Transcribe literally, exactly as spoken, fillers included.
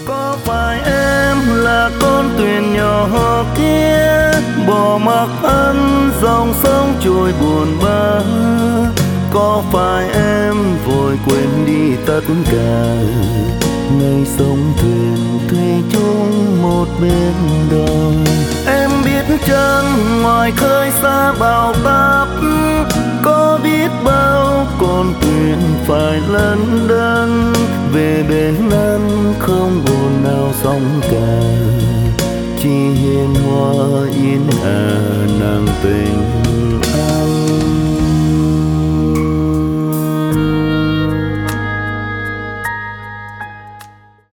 Có phải em là con thuyền nhỏ kia bỏ mặc anh dòng sông trôi buồn bã? Có phải em vội quên đi tất cả ngày sông thuyền thuê chung một bên đò? Em biết chăng ngoài khơi xa bão táp có biết bao con thuyền phải lênh đênh về bên anh, không buồn nào sóng cả, chỉ hiền hoa yên ả nàng tình anh.